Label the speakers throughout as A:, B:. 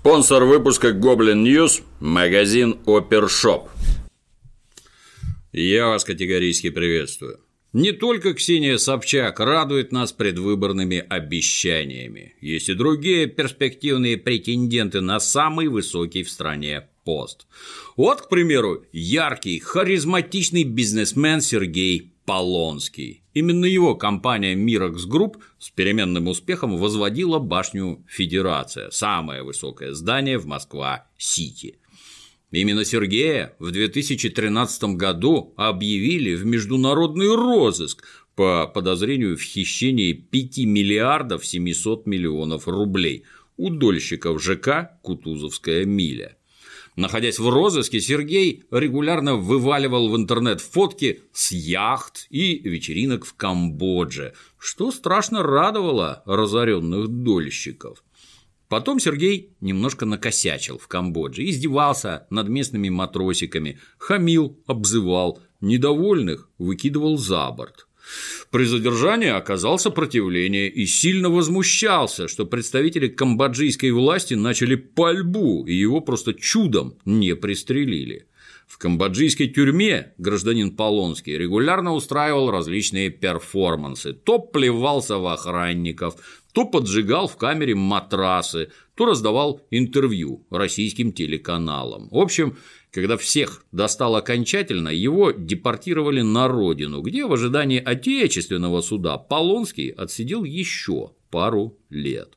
A: Спонсор выпуска Goblin News – магазин Опершоп. Я вас категорически приветствую. Не только Ксения Собчак радует нас предвыборными обещаниями. Есть и другие перспективные претенденты на самый высокий в стране пост. Вот, к примеру, яркий, харизматичный бизнесмен Сергей Полонский. Именно его компания Миракс Групп с переменным успехом возводила башню Федерация, самое высокое здание в Москва-Сити. Именно Сергея в 2013 году объявили в международный розыск по подозрению в хищении 5 миллиардов 700 миллионов рублей у дольщиков ЖК «Кутузовская миля». Находясь в розыске, Сергей регулярно вываливал в интернет фотки с яхт и вечеринок в Камбодже, что страшно радовало разоренных дольщиков. Потом Сергей немножко накосячил в Камбодже, издевался над местными матросиками, хамил, обзывал, недовольных выкидывал за борт. При задержании оказал сопротивление и сильно возмущался, что представители камбоджийской власти начали пальбу, и его просто чудом не пристрелили. В камбоджийской тюрьме гражданин Полонский регулярно устраивал различные перформансы. То плевался в охранников, то поджигал в камере матрасы, то раздавал интервью российским телеканалам. В общем, когда всех достал окончательно, его депортировали на родину, где в ожидании отечественного суда Полонский отсидел еще пару лет.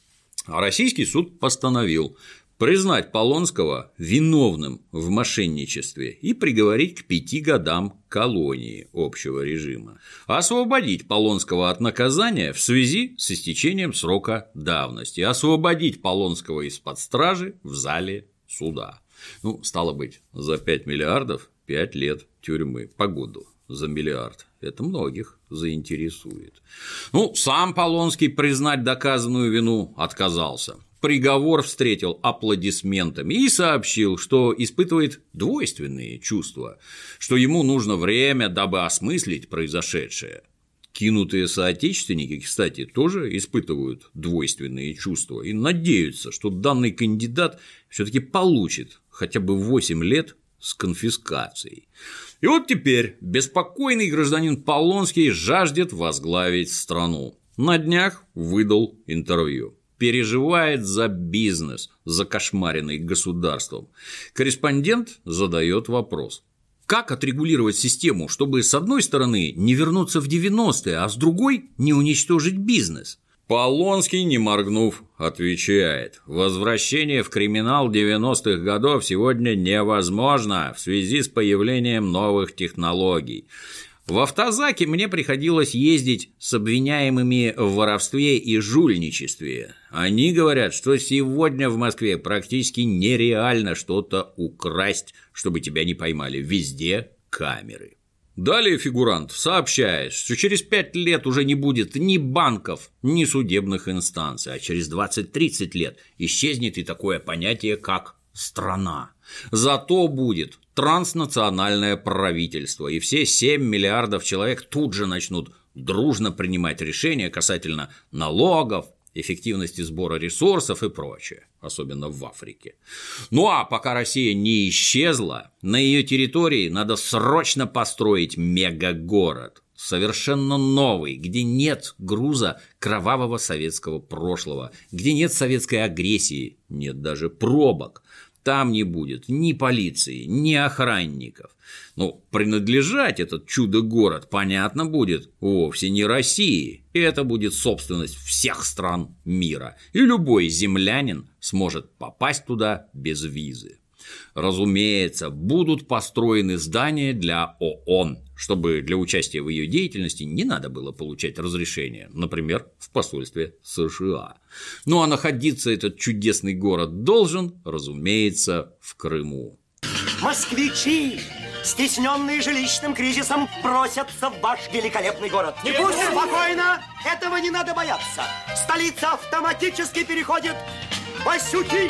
A: А российский суд постановил признать Полонского виновным в мошенничестве и приговорить к 5 годам колонии общего режима, освободить Полонского от наказания в связи с истечением срока давности, освободить Полонского из-под стражи в зале суда. Стало быть, за 5 миллиардов 5 лет тюрьмы по году за миллиард. Это многих заинтересует. Сам Полонский признать доказанную вину отказался. Приговор встретил аплодисментами и сообщил, что испытывает двойственные чувства, что ему нужно время, дабы осмыслить произошедшее. Кинутые соотечественники, кстати, тоже испытывают двойственные чувства и надеются, что данный кандидат все-таки получит хотя бы 8 лет с конфискацией. И вот теперь беспокойный гражданин Полонский жаждет возглавить страну. На днях выдал интервью. Переживает за бизнес, закошмаренный государством. Корреспондент задает вопрос. Как отрегулировать систему, чтобы с одной стороны не вернуться в 90-е, а с другой не уничтожить бизнес? Полонский, не моргнув, отвечает. Возвращение в криминал 90-х годов сегодня невозможно в связи с появлением новых технологий. В автозаке мне приходилось ездить с обвиняемыми в воровстве и жульничестве. Они говорят, что сегодня в Москве практически нереально что-то украсть, чтобы тебя не поймали. Везде камеры. Далее фигурант сообщает, что через 5 лет уже не будет ни банков, ни судебных инстанций, а через 20-30 лет исчезнет и такое понятие, как страна. Зато будет транснациональное правительство, и все 7 миллиардов человек тут же начнут дружно принимать решения касательно налогов, эффективности сбора ресурсов и прочее, особенно в Африке. А пока Россия не исчезла, на ее территории надо срочно построить мегагород, совершенно новый, где нет груза кровавого советского прошлого, где нет советской агрессии, нет даже пробок. Там не будет ни полиции, ни охранников. Принадлежать этот чудо-город, понятно, будет вовсе не России. Это будет собственность всех стран мира. И любой землянин сможет попасть туда без визы. Разумеется, будут построены здания для ООН, чтобы для участия в ее деятельности не надо было получать разрешение, например, в посольстве США. А находиться этот чудесный город должен, разумеется, в Крыму.
B: Москвичи, стесненные жилищным кризисом, просятся в ваш великолепный город.
C: Не пусть спокойно, этого не надо бояться.
B: Столица автоматически переходит в Васюки.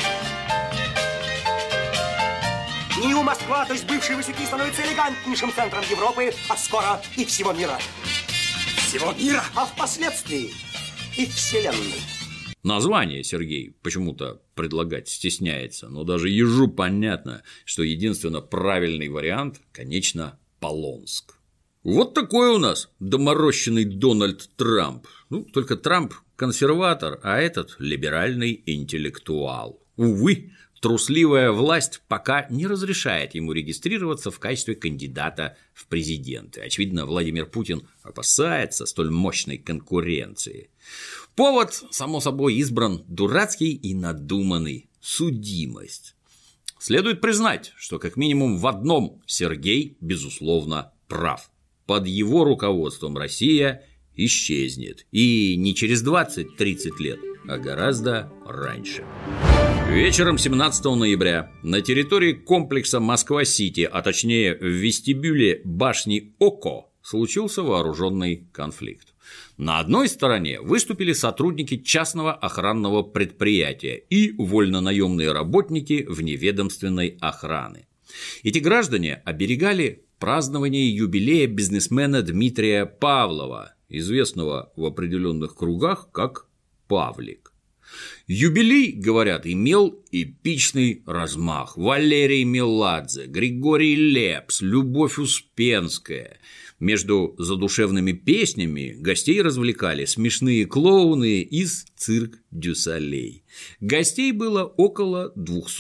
B: НИУ Москва, то есть бывший Васюки, становится элегантнейшим центром Европы, а скоро и всего мира.
C: Всего мира?
B: А впоследствии и вселенной.
A: Название Сергей почему-то предлагать стесняется, но даже ежу понятно, что единственно правильный вариант, конечно, Полонск. Вот такой у нас доморощенный Дональд Трамп. Только Трамп консерватор, а этот либеральный интеллектуал. Увы, трусливая власть пока не разрешает ему регистрироваться в качестве кандидата в президенты. Очевидно, Владимир Путин опасается столь мощной конкуренции. Повод, само собой, избран дурацкий и надуманный – судимость. Следует признать, что как минимум в одном Сергей, безусловно, прав. Под его руководством Россия исчезнет. И не через 20-30 лет, а гораздо раньше. Вечером 17 ноября на территории комплекса Москва-Сити, а точнее в вестибюле башни Око, случился вооруженный конфликт. На одной стороне выступили сотрудники частного охранного предприятия и вольнонаемные работники вневедомственной охраны. Эти граждане оберегали празднование юбилея бизнесмена Дмитрия Павлова, известного в определенных кругах как Павлик. Юбилей, говорят, имел эпичный размах. Валерий Меладзе, Григорий Лепс, Любовь Успенская. Между задушевными песнями гостей развлекали смешные клоуны из «Цирк дю Солей». Гостей было около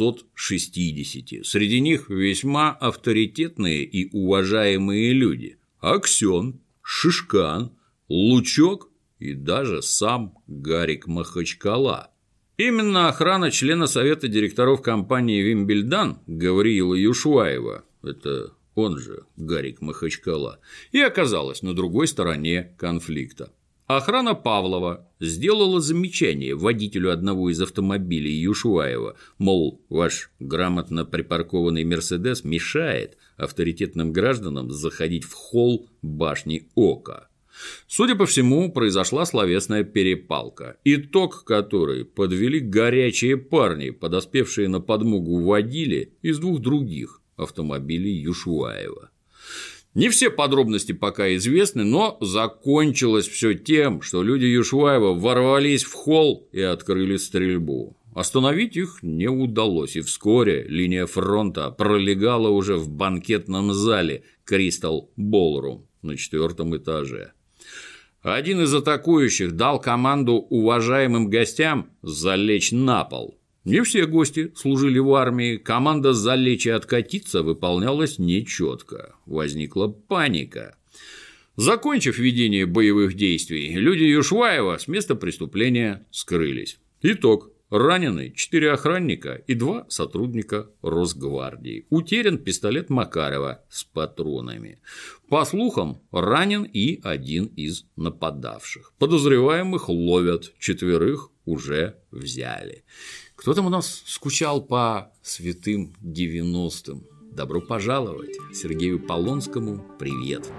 A: 260. Среди них весьма авторитетные и уважаемые люди. Аксён, Шишкан, Лучок и даже сам Гарик Махачкала. Именно охрана члена совета директоров компании «Вимбельдан» Гавриила Юшваева, это он же Гарик Махачкала, и оказалась на другой стороне конфликта. Охрана Павлова сделала замечание водителю одного из автомобилей Юшваева, мол, ваш грамотно припаркованный «Мерседес» мешает авторитетным гражданам заходить в холл башни Ока. Судя по всему, произошла словесная перепалка, итог которой подвели горячие парни, подоспевшие на подмогу водиле из двух других автомобилей Юшваева. Не все подробности пока известны, но закончилось все тем, что люди Юшваева ворвались в холл и открыли стрельбу. Остановить их не удалось, и вскоре линия фронта пролегала уже в банкетном зале Crystal Ballroom на 4-м этаже. Один из атакующих дал команду уважаемым гостям залечь на пол. Не все гости служили в армии, команда залечь и откатиться выполнялась нечетко. Возникла паника. Закончив ведение боевых действий, люди Юшваева с места преступления скрылись. Итог. Ранены 4 охранника и 2 сотрудника Росгвардии. Утерян пистолет Макарова с патронами. По слухам, ранен и один из нападавших. Подозреваемых ловят, 4 уже взяли. Кто там у нас скучал по святым 90-м? Добро пожаловать! Сергею Полонскому привет!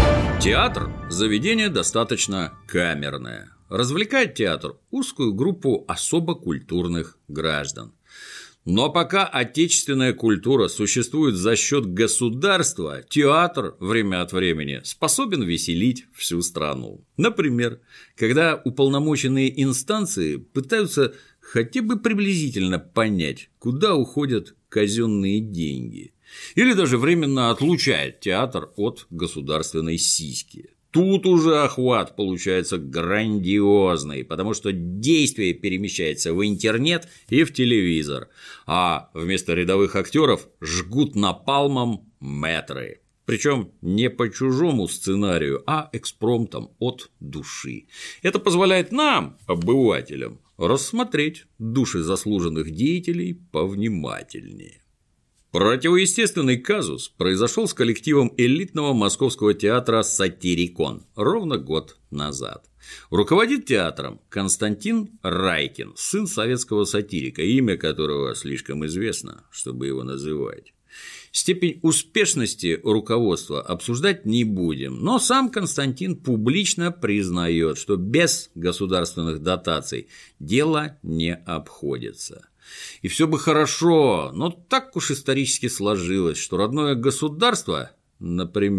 A: Театр – заведение достаточно камерное. Развлекает театр узкую группу особо культурных граждан. Но пока отечественная культура существует за счет государства, театр время от времени способен веселить всю страну. Например, когда уполномоченные инстанции пытаются хотя бы приблизительно понять, куда уходят казенные деньги, или даже временно отлучает театр от государственной сиськи. Тут уже охват получается грандиозный, потому что действие перемещается в интернет и в телевизор, а вместо рядовых актеров жгут напалмом мэтры. Причем не по чужому сценарию, а экспромтом от души. Это позволяет нам, обывателям, рассмотреть души заслуженных деятелей повнимательнее. Противоестественный казус произошел с коллективом элитного московского театра «Сатирикон» ровно год назад. Руководит театром Константин Райкин, сын советского сатирика, имя которого слишком известно, чтобы его называть. Степень успешности руководства обсуждать не будем, но сам Константин публично признает, что без государственных дотаций дело не обходится. И все бы хорошо, но так уж исторически сложилось, что родное государство, например,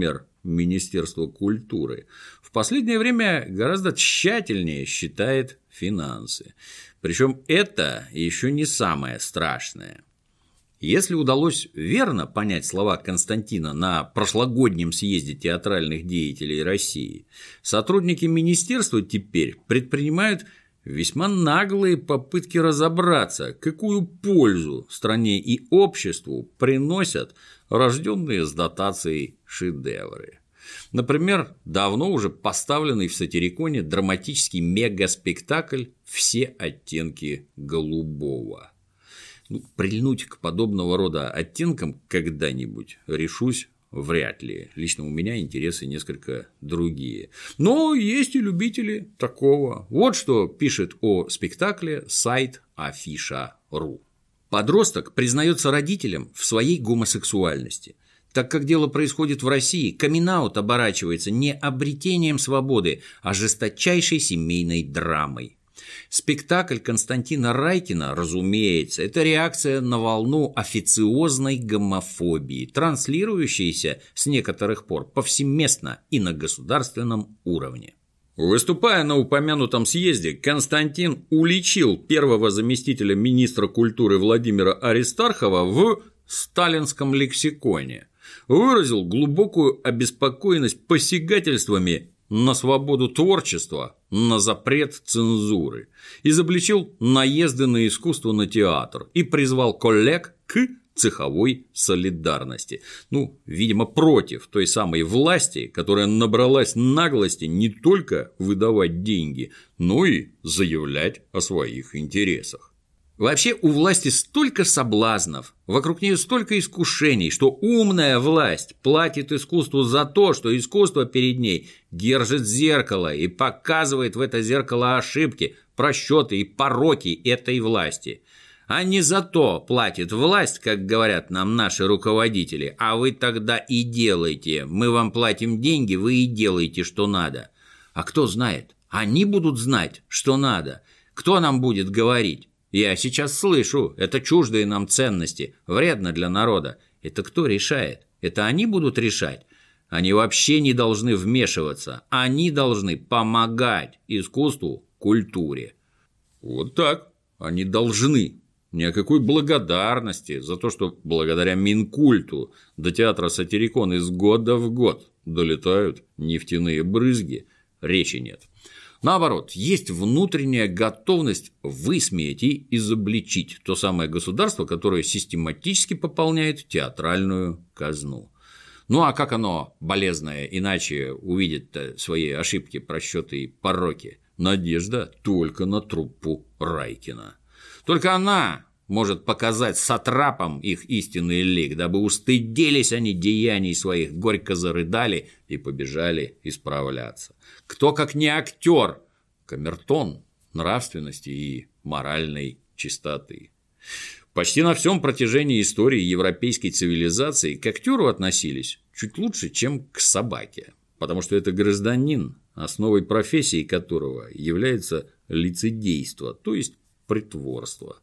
A: Министерство культуры в последнее время гораздо тщательнее считает финансы. Причем это еще не самое страшное. Если удалось верно понять слова Константина на прошлогоднем съезде театральных деятелей России, сотрудники министерства теперь предпринимают весьма наглые попытки разобраться, какую пользу стране и обществу приносят рожденные с дотацией шедевры. Например, давно уже поставленный в Сатириконе драматический мегаспектакль «Все оттенки голубого». Прильнуть к подобного рода оттенкам когда-нибудь решусь вряд ли. Лично у меня интересы несколько другие. Но есть и любители такого. Вот что пишет о спектакле сайт Афиша.ру. Подросток признается родителям в своей гомосексуальности. Так как дело происходит в России, камин-аут оборачивается не обретением свободы, а жесточайшей семейной драмой. Спектакль Константина Райкина, разумеется, это реакция на волну официозной гомофобии, транслирующейся с некоторых пор повсеместно и на государственном уровне. Выступая на упомянутом съезде, Константин уличил первого заместителя министра культуры Владимира Аристархова в сталинском лексиконе, выразил глубокую обеспокоенность посягательствами на свободу творчества, на запрет цензуры, изобличил наезды на искусство, на театр и призвал коллег к цеховой солидарности. Видимо, против той самой власти, которая набралась наглости не только выдавать деньги, но и заявлять о своих интересах. Вообще у власти столько соблазнов, вокруг нее столько искушений, что умная власть платит искусству за то, что искусство перед ней держит зеркало и показывает в это зеркало ошибки, просчеты и пороки этой власти. А не за то платит власть, как говорят нам наши руководители, а вы тогда и делайте, мы вам платим деньги, вы и делаете, что надо. А кто знает? Они будут знать, что надо. Кто нам будет говорить? Я сейчас слышу, это чуждые нам ценности, вредно для народа. Это кто решает? Это они будут решать? Они вообще не должны вмешиваться, они должны помогать искусству, культуре. Вот так, они должны. Ни о какой благодарности за то, что благодаря Минкульту до театра Сатирикон из года в год долетают нефтяные брызги, речи нет. Наоборот, есть внутренняя готовность высмеять и изобличить то самое государство, которое систематически пополняет театральную казну. А как оно, болезное, иначе увидит свои ошибки, просчеты и пороки? Надежда только на труппу Райкина. Только она может показать сатрапам их истинный лик, дабы устыдились они деяний своих, горько зарыдали и побежали исправляться. Кто, как не актер, камертон нравственности и моральной чистоты. Почти на всем протяжении истории европейской цивилизации к актеру относились чуть лучше, чем к собаке, потому что это гражданин, основой профессии которого является лицедейство, то есть притворство.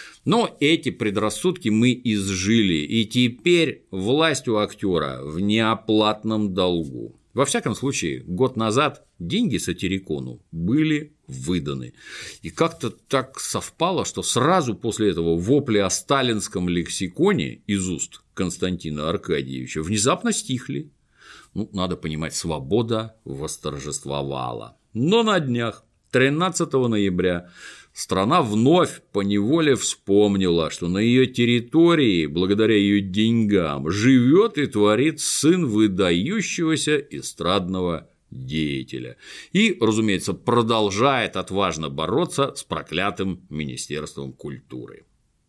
A: Но эти предрассудки мы изжили, и теперь власть у актера в неоплатном долгу. Во всяком случае, год назад деньги Сатирикону были выданы. И как-то так совпало, что сразу после этого вопли о сталинском лексиконе из уст Константина Аркадьевича внезапно стихли. Надо понимать, свобода восторжествовала. Но на днях, 13 ноября, страна вновь поневоле вспомнила, что на ее территории, благодаря ее деньгам, живет и творит сын выдающегося эстрадного деятеля. И, разумеется, продолжает отважно бороться с проклятым Министерством культуры.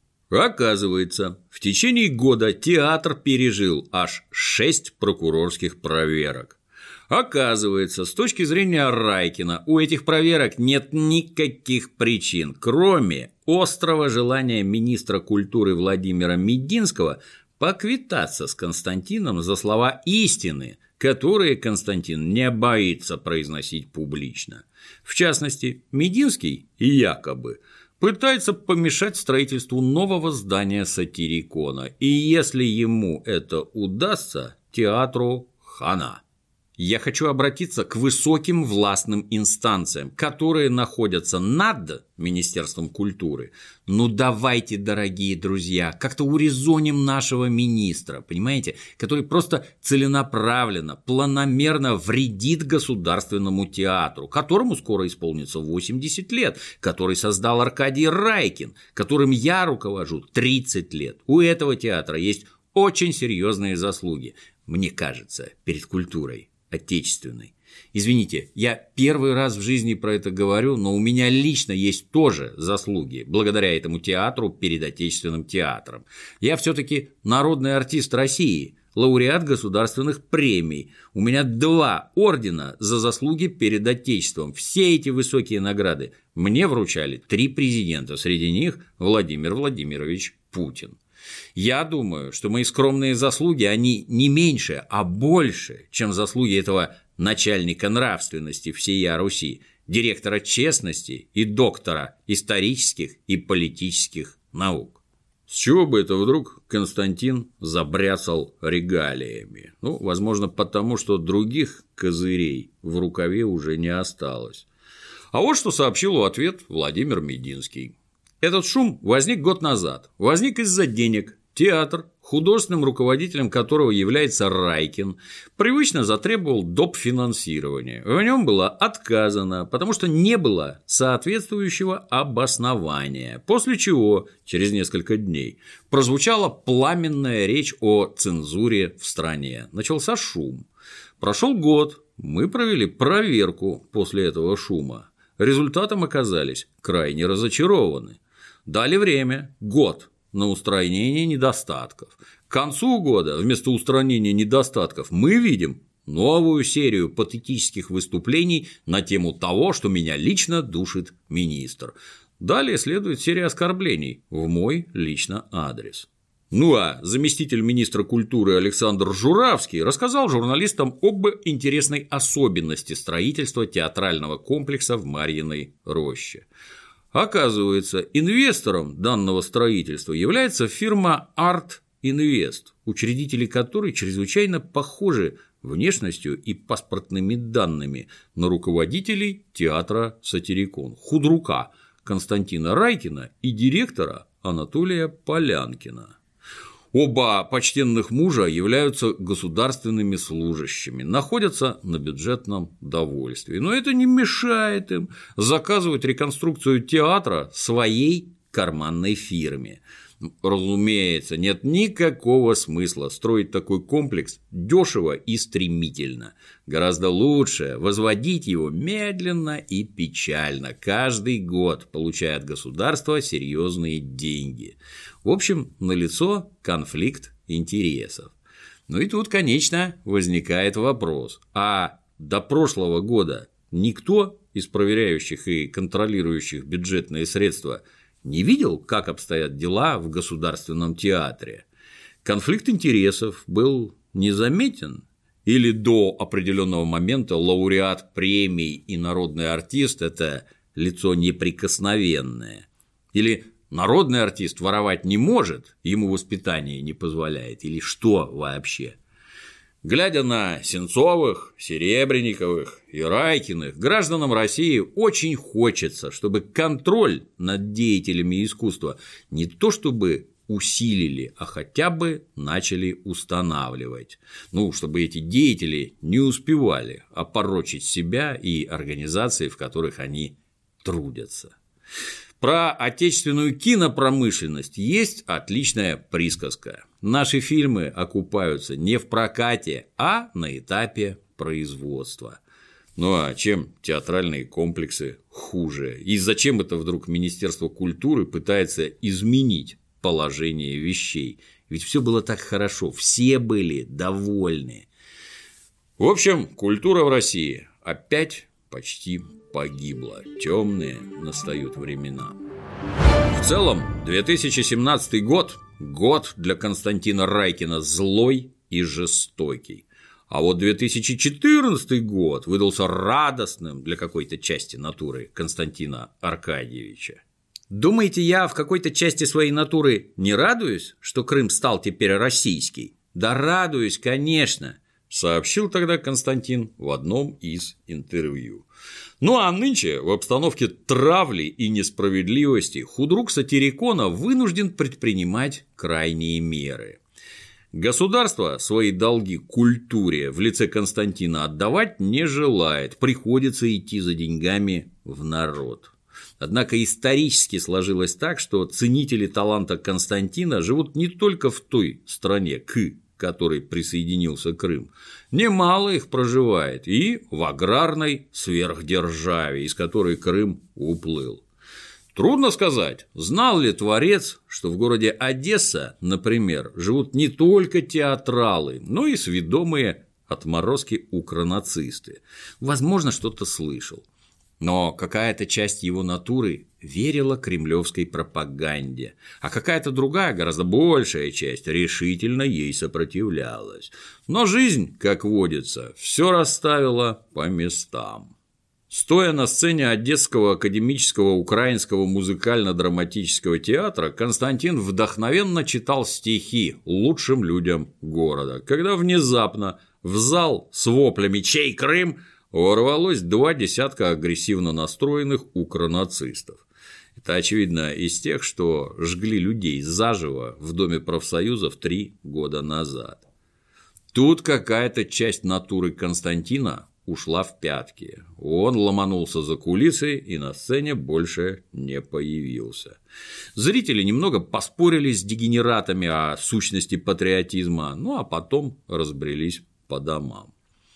A: Оказывается, в течение года театр пережил аж 6 прокурорских проверок. Оказывается, с точки зрения Райкина, у этих проверок нет никаких причин, кроме острого желания министра культуры Владимира Мединского поквитаться с Константином за слова истины, которые Константин не боится произносить публично. В частности, Мединский якобы пытается помешать строительству нового здания Сатирикона, и если ему это удастся, театру хана. Я хочу обратиться к высоким властным инстанциям, которые находятся над Министерством культуры. Ну давайте, дорогие друзья, как-то урезоним нашего министра, понимаете, который просто целенаправленно, планомерно вредит государственному театру, которому скоро исполнится 80 лет, который создал Аркадий Райкин, которым я руковожу 30 лет. У этого театра есть очень серьезные заслуги, мне кажется, перед культурой отечественной. Извините, я первый раз в жизни про это говорю, но у меня лично есть тоже заслуги благодаря этому театру перед отечественным театром. Я все-таки народный артист России, лауреат государственных премий. У меня 2 ордена за заслуги перед отечеством. Все эти высокие награды мне вручали 3 президента, среди них Владимир Владимирович Путин. Я думаю, что мои скромные заслуги, они не меньше, а больше, чем заслуги этого начальника нравственности всея Руси, директора честности и доктора исторических и политических наук. С чего бы это вдруг Константин забряцал регалиями? Ну, возможно, потому что других козырей в рукаве уже не осталось. А вот что сообщил в ответ Владимир Мединский. Этот шум возник год назад. Возник из-за денег. Театр, художественным руководителем которого является Райкин, привычно затребовал доп. Финансирования. В нем было отказано, потому что не было соответствующего обоснования. После чего, через несколько дней, прозвучала пламенная речь о цензуре в стране. Начался шум. Прошел год, мы провели проверку после этого шума. Результатом оказались крайне разочарованы. Дали время, год, на устранение недостатков. К концу года вместо устранения недостатков мы видим новую серию патетических выступлений на тему того, что меня лично душит министр. Далее следует серия оскорблений в мой лично адрес. Ну а заместитель министра культуры Александр Журавский рассказал журналистам об интересной особенности строительства театрального комплекса в Марьиной роще. Оказывается, инвестором данного строительства является фирма Арт Инвест, учредители которой чрезвычайно похожи внешностью и паспортными данными на руководителей театра «Сатирикон» худрука Константина Райкина и директора Анатолия Полянкина. Оба почтенных мужа являются государственными служащими, находятся на бюджетном довольствии, но это не мешает им заказывать реконструкцию театра своей карманной фирме. Разумеется, нет никакого смысла строить такой комплекс дешево и стремительно. Гораздо лучше возводить его медленно и печально, каждый год, получая от государства серьезные деньги. В общем, налицо конфликт интересов. Ну и тут, конечно, возникает вопрос: а до прошлого года никто из проверяющих и контролирующих бюджетные средства не видел, как обстоят дела в государственном театре? Конфликт интересов был незаметен? Или до определенного момента лауреат премий и народный артист – это лицо неприкосновенное? Или народный артист воровать не может, ему воспитание не позволяет? Или что вообще? Глядя на Сенцовых, Серебренниковых и Райкиных, гражданам России очень хочется, чтобы контроль над деятелями искусства не то чтобы усилили, а хотя бы начали устанавливать. Ну, чтобы эти деятели не успевали опорочить себя и организации, в которых они трудятся. Про отечественную кинопромышленность есть отличная присказка. Наши фильмы окупаются не в прокате, а на этапе производства. Ну а чем театральные комплексы хуже? И зачем это вдруг Министерство культуры пытается изменить положение вещей? Ведь все было так хорошо, все были довольны. В общем, культура в России опять почти погибла. Темные настают времена. В целом, 2017 год – год для Константина Райкина злой и жестокий. А вот 2014 год выдался радостным для какой-то части натуры Константина Аркадьевича. Думаете, я в какой-то части своей натуры не радуюсь, что Крым стал теперь российский? Да радуюсь, конечно. сообщил тогда Константин в одном из интервью. Ну а нынче в обстановке травли и несправедливости худрук Сатирикона вынужден предпринимать крайние меры. Государство свои долги культуре в лице Константина отдавать не желает, приходится идти за деньгами в народ. Однако исторически сложилось так, что ценители таланта Константина живут не только в той стране, к которой присоединился Крым, немало их проживает и в аграрной сверхдержаве, из которой Крым уплыл. Трудно сказать, знал ли творец, что в городе Одесса, например, живут не только театралы, но и сведомые отморозки укронацисты. Возможно, что-то слышал. Но какая-то часть его натуры верила кремлевской пропаганде, а какая-то другая, гораздо большая часть, решительно ей сопротивлялась. Но жизнь, как водится, все расставила по местам. Стоя на сцене Одесского академического украинского музыкально-драматического театра, Константин вдохновенно читал стихи лучшим людям города, когда внезапно в зал с воплями «Чей Крым?» ворвалось 2 десятка агрессивно настроенных укронацистов. Это, очевидно, из тех, что жгли людей заживо в Доме профсоюзов 3 года назад. Тут какая-то часть натуры Константина ушла в пятки. Он ломанулся за кулисы и на сцене больше не появился. Зрители немного поспорили с дегенератами о сущности патриотизма, ну а потом разбрелись по домам.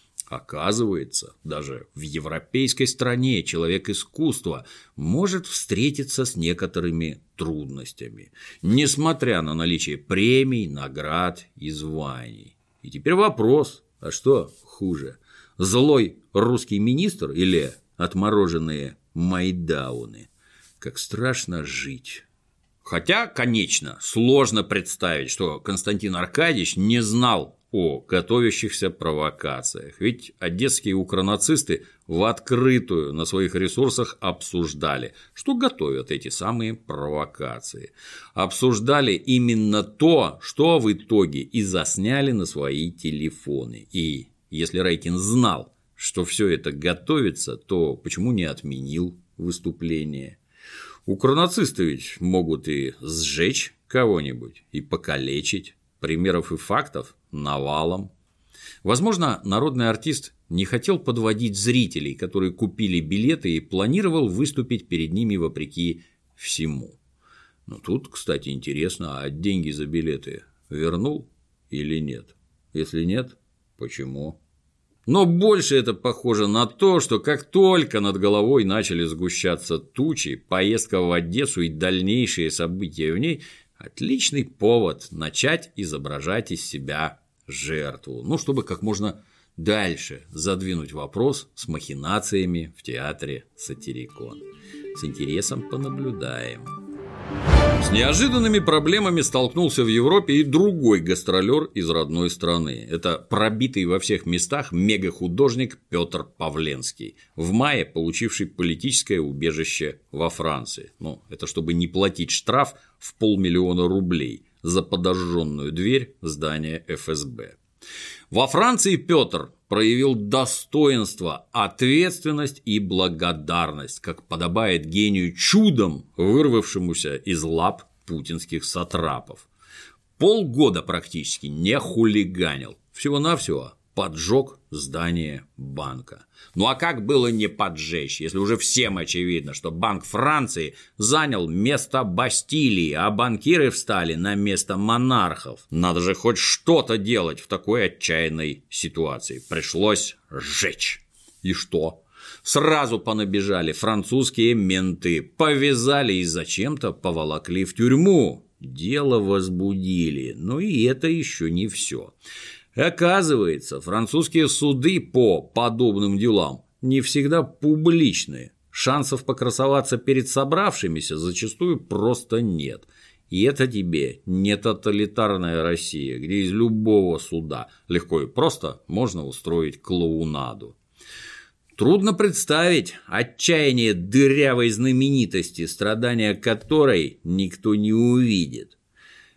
A: Оказывается, даже в европейской стране человек искусства может встретиться с некоторыми трудностями, несмотря на наличие премий, наград и званий. И теперь вопрос, а что хуже, злой русский министр или отмороженные майдауны? Как страшно жить. Хотя, конечно, сложно представить, что Константин Аркадьевич не знал о готовящихся провокациях, ведь одесские укронацисты в открытую на своих ресурсах обсуждали, что готовят эти самые провокации. Обсуждали именно то, что в итоге и засняли на свои телефоны. И если Райкин знал, что все это готовится, то почему не отменил выступление? Укронацисты ведь могут и сжечь кого-нибудь, и покалечить. Примеров и фактов навалом. Возможно, народный артист не хотел подводить зрителей, которые купили билеты, и планировал выступить перед ними вопреки всему. Но тут, кстати, интересно, а деньги за билеты вернул или нет? Если нет, почему? Но больше это похоже на то, что как только над головой начали сгущаться тучи, поездка в Одессу и дальнейшие события в ней – отличный повод начать изображать из себя жертву, чтобы как можно дальше задвинуть вопрос с махинациями в театре Сатирикон. С интересом понаблюдаем. С неожиданными проблемами столкнулся в Европе и другой гастролер из родной страны. Это пробитый во всех местах мегахудожник Петр Павленский, в мае получивший политическое убежище во Франции. Это чтобы не платить штраф в 500 000 рублей за подожженную дверь здания ФСБ. Во Франции Петр проявил достоинство, ответственность и благодарность, как подобает гению, чудом вырвавшемуся из лап путинских сатрапов. Полгода практически не хулиганил, всего-навсего поджег здание банка. А как было не поджечь, если уже всем очевидно, что Банк Франции занял место Бастилии, а банкиры встали на место монархов? Надо же хоть что-то делать в такой отчаянной ситуации. Пришлось сжечь. И что? Сразу понабежали французские менты, повязали и зачем-то поволокли в тюрьму. Дело возбудили, но и это еще не все. Оказывается, французские суды по подобным делам не всегда публичные. Шансов покрасоваться перед собравшимися зачастую просто нет. И это тебе не тоталитарная Россия, где из любого суда легко и просто можно устроить клоунаду. Трудно представить отчаяние дырявой знаменитости, страдания которой никто не увидит.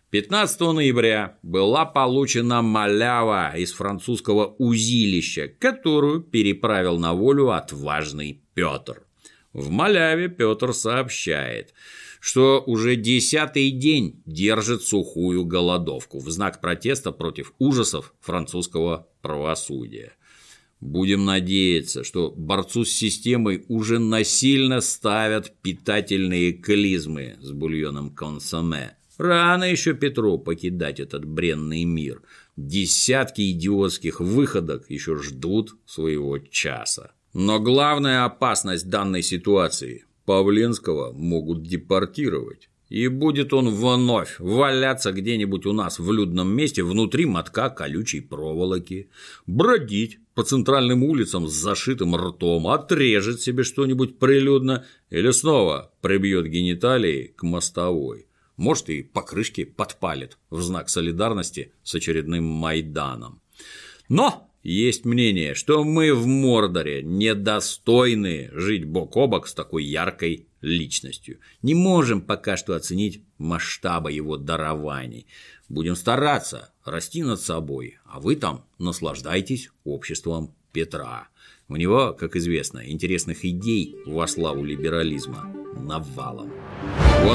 A: 15 ноября была получена малява из французского узилища, которую переправил на волю отважный Петр. В маляве Петр сообщает, что уже 10-й день держит сухую голодовку в знак протеста против ужасов французского правосудия. Будем надеяться, что борцу с системой уже насильно ставят питательные клизмы с бульоном консоме. Рано еще Петру покидать этот бренный мир. Десятки идиотских выходок еще ждут своего часа. Но главная опасность данной ситуации – Павленского могут депортировать. И будет он вновь валяться где-нибудь у нас в людном месте внутри мотка колючей проволоки, бродить по центральным улицам с зашитым ртом, отрежет себе что-нибудь прилюдно или снова прибьет гениталии к мостовой. Может, и покрышки подпалит в знак солидарности с очередным Майданом. Но есть мнение, что мы в Мордоре недостойны жить бок о бок с такой яркой личностью. Не можем пока что оценить масштаба его дарований. Будем стараться расти над собой, а вы там наслаждайтесь обществом Петра. У него, как известно, интересных идей во славу либерализма навалом. В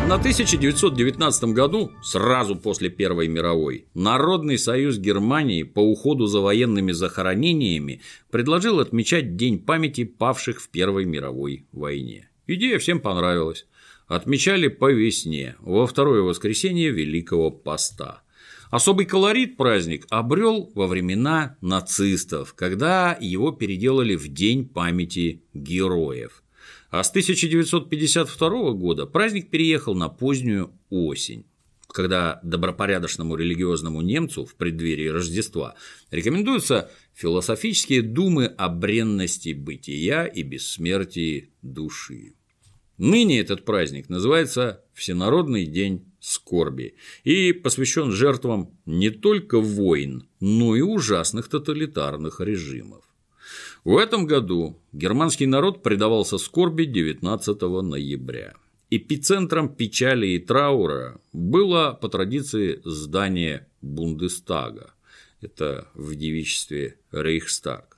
A: 1919 году, сразу после Первой мировой, Народный союз Германии по уходу за военными захоронениями предложил отмечать День памяти павших в Первой мировой войне. Идея всем понравилась. Отмечали по весне, во второе воскресенье Великого Поста. Особый колорит праздник обрел во времена нацистов, когда его переделали в День памяти героев. А с 1952 года праздник переехал на позднюю осень, когда добропорядочному религиозному немцу в преддверии Рождества рекомендуются философические думы о бренности бытия и бессмертии души. Ныне этот праздник называется Всенародный день скорби и посвящен жертвам не только войн, но и ужасных тоталитарных режимов. В этом году германский народ предавался скорби 19 ноября. Эпицентром печали и траура было по традиции здание Бундестага. Это в девичестве Рейхстаг.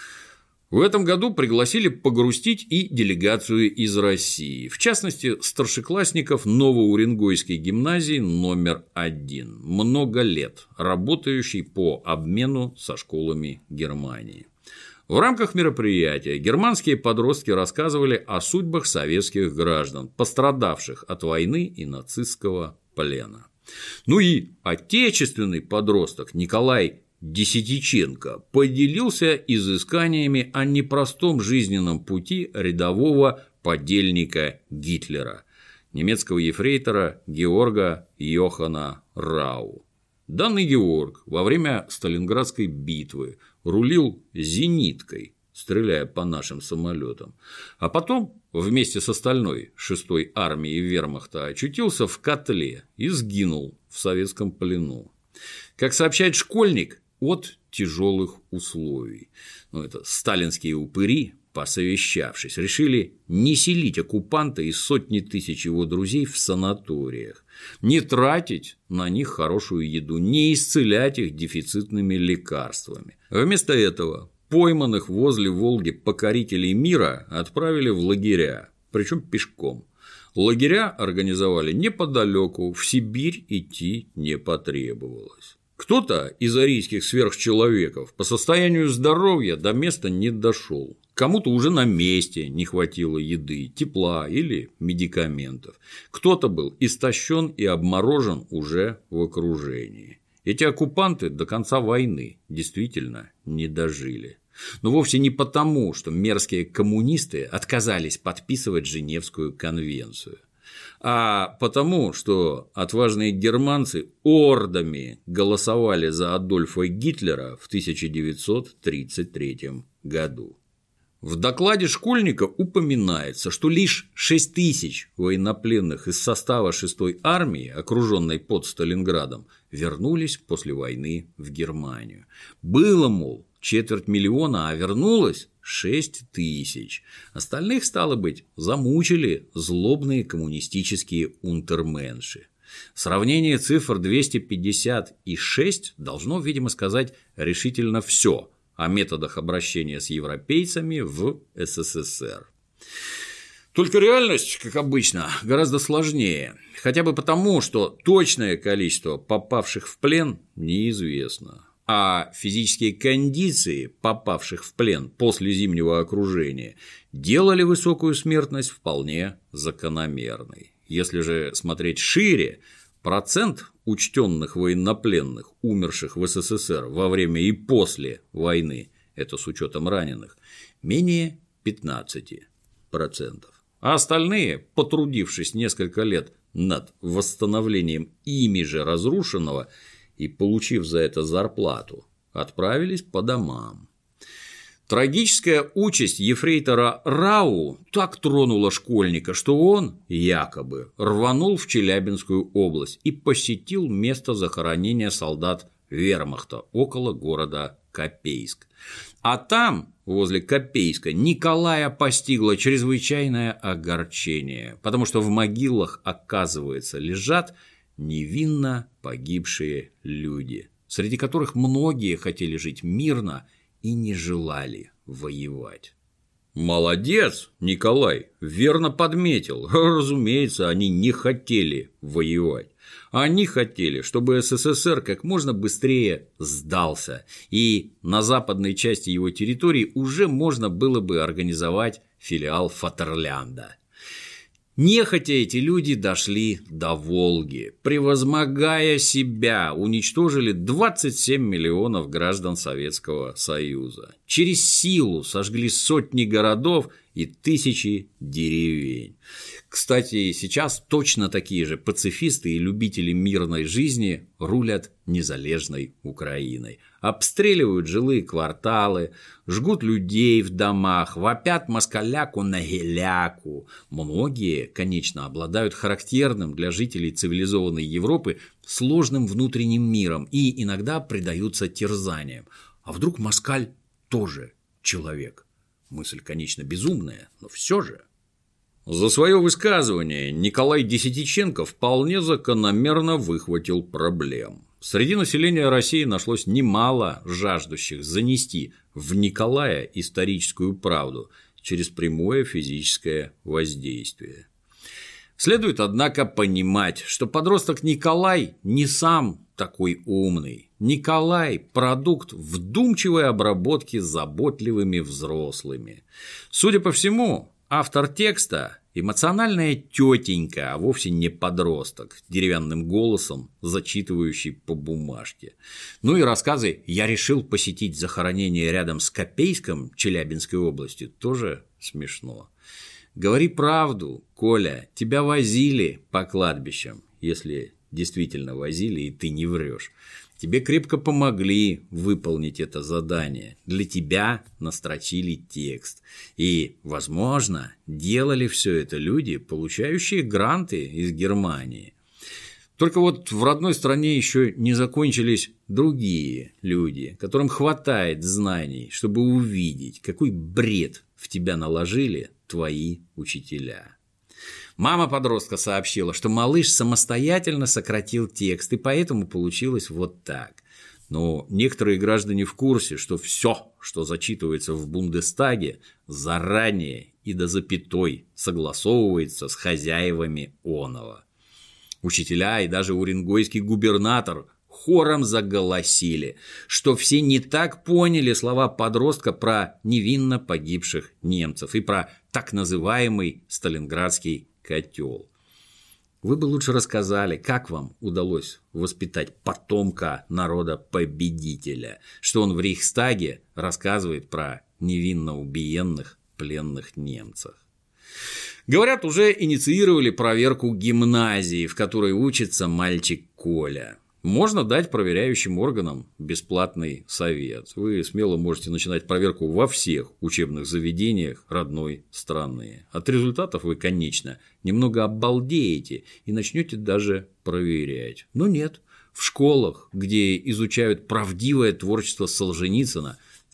A: В этом году пригласили погрустить и делегацию из России, в частности, старшеклассников Новоуренгойской гимназии номер 1, много лет работающей по обмену со школами Германии. В рамках мероприятия германские подростки рассказывали о судьбах советских граждан, пострадавших от войны и нацистского плена. Ну и отечественный подросток Николай Десятиченко поделился изысканиями о непростом жизненном пути рядового подельника Гитлера, немецкого ефрейтора Георга Йохана Рау. Данный Георг во время Сталинградской битвы рулил зениткой, стреляя по нашим самолетам, а потом вместе с остальной 6-й армией вермахта очутился в котле и сгинул в советском плену. Как сообщает школьник, от тяжелых условий. Это сталинские упыри, посовещавшись, решили не селить оккупанта и сотни тысяч его друзей в санаториях, не тратить на них хорошую еду, не исцелять их дефицитными лекарствами. Вместо этого пойманных возле Волги покорителей мира отправили в лагеря, причем пешком. Лагеря организовали неподалеку, в Сибирь идти не потребовалось. Кто-то из арийских сверхчеловеков по состоянию здоровья до места не дошел. Кому-то уже на месте не хватило еды, тепла или медикаментов. Кто-то был истощен и обморожен уже в окружении. Эти оккупанты до конца войны действительно не дожили. Но вовсе не потому, что мерзкие коммунисты отказались подписывать Женевскую конвенцию, а потому, что отважные германцы ордами голосовали за Адольфа Гитлера в 1933 году. В докладе школьника упоминается, что лишь 6 тысяч военнопленных из состава 6-й армии, окруженной под Сталинградом, вернулись после войны в Германию. Было, мол, 250 000, а вернулось 6 тысяч. Остальных, стало быть, замучили злобные коммунистические унтерменши. Сравнение цифр 250 и 6 должно, видимо, сказать решительно все о методах обращения с европейцами в СССР. Только реальность, как обычно, гораздо сложнее, хотя бы потому, что точное количество попавших в плен неизвестно, а физические кондиции попавших в плен после зимнего окружения делали высокую смертность вполне закономерной. Если же смотреть шире, процент учтенных военнопленных, умерших в СССР во время и после войны, это с учетом раненых, менее 15%. А остальные, потрудившись несколько лет над восстановлением ими же разрушенного и получив за это зарплату, отправились по домам. Трагическая участь ефрейтора Рау так тронула школьника, что он, якобы, рванул в Челябинскую область и посетил место захоронения солдат вермахта около города Копейск. А там, возле Копейска, Николая постигло чрезвычайное огорчение, потому что в могилах, оказывается, лежат невинно погибшие люди, среди которых многие хотели жить мирно и не желали воевать. Молодец, Николай, верно подметил. Разумеется, они не хотели воевать. Они хотели, чтобы СССР как можно быстрее сдался, и на западной части его территории уже можно было бы организовать филиал Фатерлянда. Нехотя эти люди дошли до Волги, превозмогая себя, уничтожили 27 миллионов граждан Советского Союза, через силу сожгли сотни городов и тысячи деревень. Кстати, сейчас точно такие же пацифисты и любители мирной жизни рулят незалежной Украиной. Обстреливают жилые кварталы, жгут людей в домах, вопят москаляку на геляку. Многие, конечно, обладают характерным для жителей цивилизованной Европы сложным внутренним миром и иногда предаются терзаниям. А вдруг москаль тоже человек? Мысль, конечно, безумная, но все же. За свое высказывание Николай Десятиченко вполне закономерно выхватил проблем. Среди населения России нашлось немало жаждущих занести в Николая историческую правду через прямое физическое воздействие. Следует, однако, понимать, что подросток Николай не сам такой умный. Николай – продукт вдумчивой обработки заботливыми взрослыми. Судя по всему, автор текста – эмоциональная тетенька, а вовсе не подросток, деревянным голосом зачитывающий по бумажке. Ну и рассказы «Я решил посетить захоронение рядом с Копейском Челябинской области» тоже смешно. Говори правду, Коля, тебя возили по кладбищам, если действительно возили и ты не врешь. Тебе крепко помогли выполнить это задание, для тебя настрочили текст. И, возможно, делали все это люди, получающие гранты из Германии. Только вот в родной стране еще не закончились другие люди, которым хватает знаний, чтобы увидеть, какой бред в тебя наложили твои учителя. Мама подростка сообщила, что малыш самостоятельно сократил текст, и поэтому получилось вот так. Но некоторые граждане в курсе, что все, что зачитывается в Бундестаге, заранее и до запятой согласовывается с хозяевами оного. Учителя и даже уренгойский губернатор хором заголосили, что все не так поняли слова подростка про невинно погибших немцев и про так называемый Сталинградский котел. Вы бы лучше рассказали, как вам удалось воспитать потомка народа-победителя, что он в Рейхстаге рассказывает про невинно убиенных пленных немцев. Говорят, уже инициировали проверку гимназии, в которой учится мальчик Коля. Можно дать проверяющим органам бесплатный совет. Вы смело можете начинать проверку во всех учебных заведениях родной страны. От результатов вы, конечно, немного обалдеете и начнете даже проверять. Но нет, в школах, где изучают правдивое творчество Солженицына,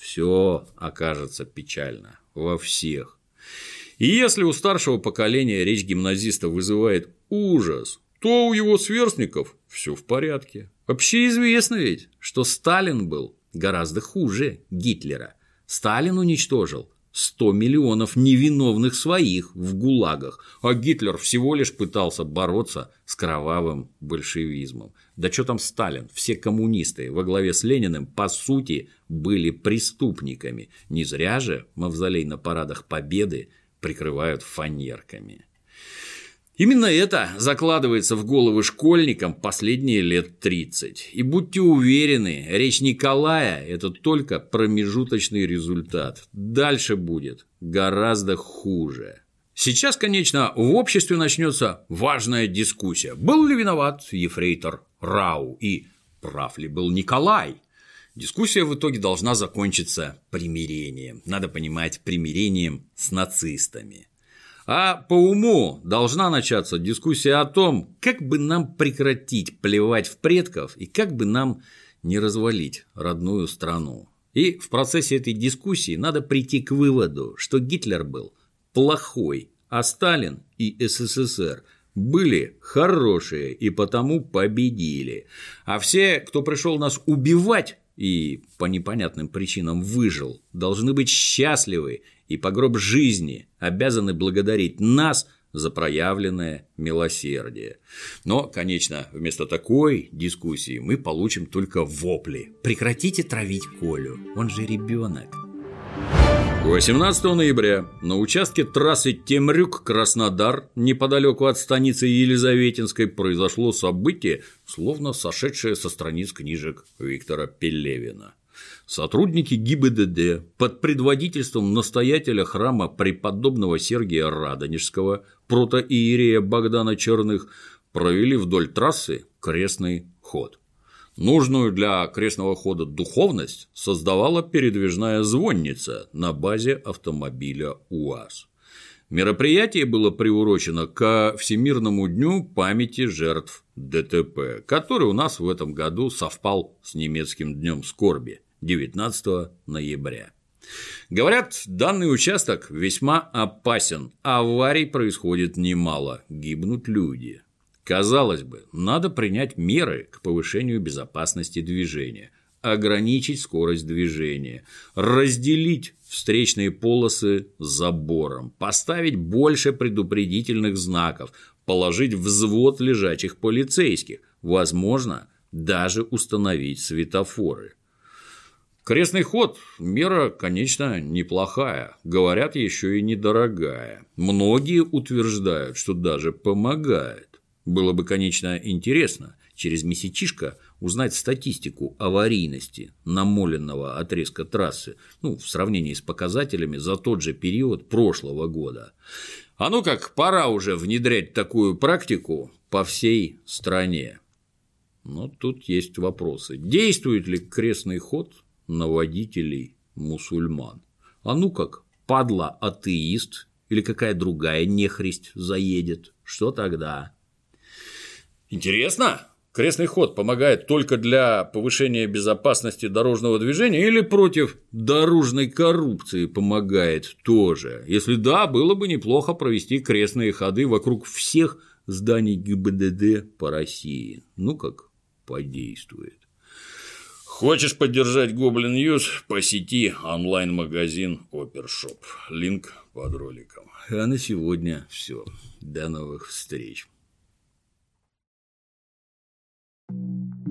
A: все окажется печально. Во всех. И если у старшего поколения речь гимназиста вызывает ужас, зато у его сверстников все в порядке. Вообще известно ведь, что Сталин был гораздо хуже Гитлера. Сталин уничтожил 100 миллионов невиновных своих в ГУЛАГах, а Гитлер всего лишь пытался бороться с кровавым большевизмом. Да что там Сталин, все коммунисты во главе с Лениным по сути были преступниками. Не зря же мавзолей на парадах Победы прикрывают фанерками. Именно это закладывается в головы школьникам последние лет 30. И будьте уверены, речь Николая – это только промежуточный результат. Дальше будет гораздо хуже. Сейчас, конечно, в обществе начнется важная дискуссия. Был ли виноват ефрейтор Рау и прав ли был Николай? Дискуссия в итоге должна закончиться примирением. Надо понимать, примирением с нацистами. А по уму должна начаться дискуссия о том, как бы нам прекратить плевать в предков и как бы нам не развалить родную страну. И в процессе этой дискуссии надо прийти к выводу, что Гитлер был плохой, а Сталин и СССР были хорошие и потому победили. А все, кто пришел нас убивать и по непонятным причинам выжил, должны быть счастливы и по гроб жизни обязаны благодарить нас за проявленное милосердие. Но, конечно, вместо такой дискуссии мы получим только вопли. Прекратите травить Колю, он же ребенок. 18 ноября на участке трассы Темрюк-Краснодар, неподалеку от станицы Елизаветинской, произошло событие, словно сошедшее со страниц книжек Виктора Пелевина. Сотрудники ГИБДД под предводительством настоятеля храма преподобного Сергия Радонежского, протоиерея Богдана Черных, провели вдоль трассы крестный ход. Нужную для крестного хода духовность создавала передвижная звонница на базе автомобиля УАЗ. Мероприятие было приурочено ко Всемирному дню памяти жертв ДТП, который у нас в этом году совпал с немецким днем скорби 19 ноября. Говорят, данный участок весьма опасен, аварий происходит немало, гибнут люди. Казалось бы, надо принять меры к повышению безопасности движения, ограничить скорость движения, разделить встречные полосы забором, поставить больше предупредительных знаков, положить взвод лежачих полицейских, возможно, даже установить светофоры. Крестный ход – мера, конечно, неплохая, говорят, еще и недорогая. Многие утверждают, что даже помогает. Было бы, конечно, интересно через месячишко узнать статистику аварийности намоленного отрезка трассы, в сравнении с показателями за тот же период прошлого года. А ну как, пора уже внедрять такую практику по всей стране. Но тут есть вопросы. Действует ли крестный ход на водителей мусульман? А ну как, падла атеист или какая другая нехристь заедет? Что тогда? Интересно, крестный ход помогает только для повышения безопасности дорожного движения или против дорожной коррупции помогает тоже? Если да, было бы неплохо провести крестные ходы вокруг всех зданий ГИБДД по России. Ну как подействует. Хочешь поддержать Гоблин Ньюс? Посети онлайн-магазин Опершоп. Линк под роликом. А на сегодня все. До новых встреч.